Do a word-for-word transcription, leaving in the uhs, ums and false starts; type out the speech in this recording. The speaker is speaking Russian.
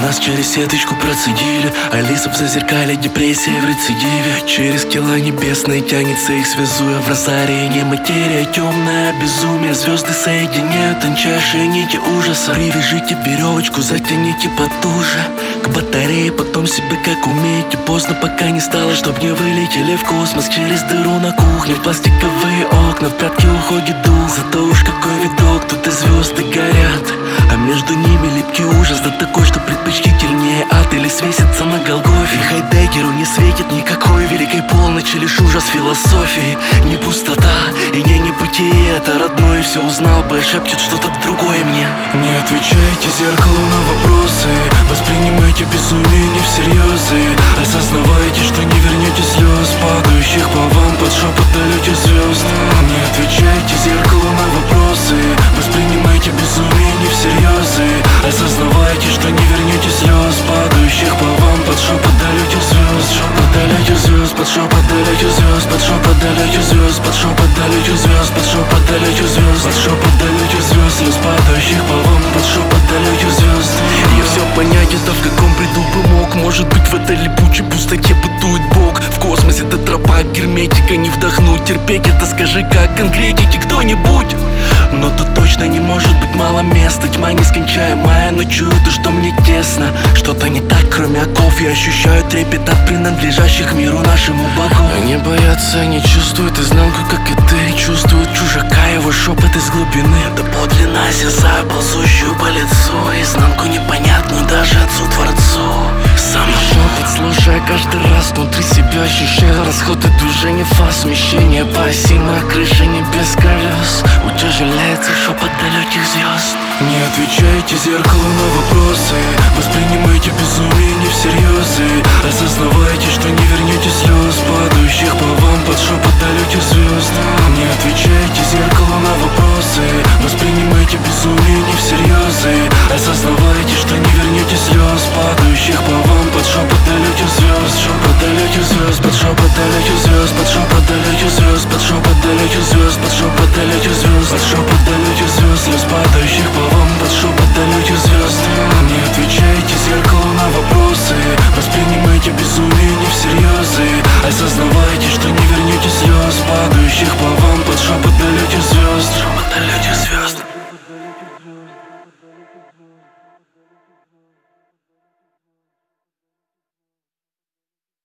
Нас через сеточку процедили, Алиса в зазеркале, депрессия в рецидиве. Через тела небесные тянется их, связуя в разорении. Материя темная, безумие, звезды соединяют тончайшие нити ужаса. Привяжите веревочку, затяните потуже к батарее, потом себе как умеете. Поздно пока не стало, чтоб не вылетели в космос. Через дыру на кухне, в пластиковые окна, в пятки уходит дух. Зато уж какой видок, тут и звезды горят, а между ними липкий ужас, да такой, что предпочтительнее ад или свесится на Голгофе. Хайдеггеру не светит никакой великой полночи, лишь ужас философии. Не пустота и не небытие, это родное, все узнал бы, шепчет что-то другое мне. Не отвечайте зеркалу на вопросы, воспринимайте безумие не всерьез и осознавайте, что не вернете слез, падающих по вам под шепот далеких звезд. Не отвечайте зеркалу на вопросы, воспринимайте безумие не всерьез и осознавайте, что не вернете слез, падающих по вам под шепот далеких звезд. Шепот далеких звезд, под шепот далеких звезд, под шепот далеких звезд, под шепот далеких звезд, под шепот далеких звезд, под шепот далеких звезд, слез, падающих по вам под шепот далеких звезд. Я все понять, это в каком бреду бы мог, может быть в этой липучей пустоте бытует Бог. В космосе это тропа герметика, не вдохнуть, терпеть это скажи как конкретики кто-нибудь. Но тут точно не может быть мало места, тьма нескончаемая, но чую то, что мне тесно. Что-то не так, кроме оков, я ощущаю трепет от принадлежащих миру нашему богу. Они боятся, они чувствуют изнанку, как и ты, чувствуют чужака, его шепот из глубины. Да подлинно осязаю ползущую по лицу, изнанку непонятную даже отцу-творцу. Сам шепот, слушая каждый раз внутри себя, ощущая расходы движения, фаз, смещение по оси на крыше небес колес. Утяжеляется шепот далеких звезд. Не отвечайте зеркалу на вопросы, воспринимайте безумие не всерьез и осознавайте, что не вернете слез, падающих по вам под шепот далеких звезд. Не отвечайте зеркалу на вопросы, воспринимайте безумие не всерьез и осознавайте, что не вернете слез, падающих по вам под шепот далеких звезд. Шепот далеких звезд, под шепот далеких звезд, под шепот далеких звезд, под шепот далеких звезд, под шепот далеких звезд, под шепот далеких звезд, слез, падающих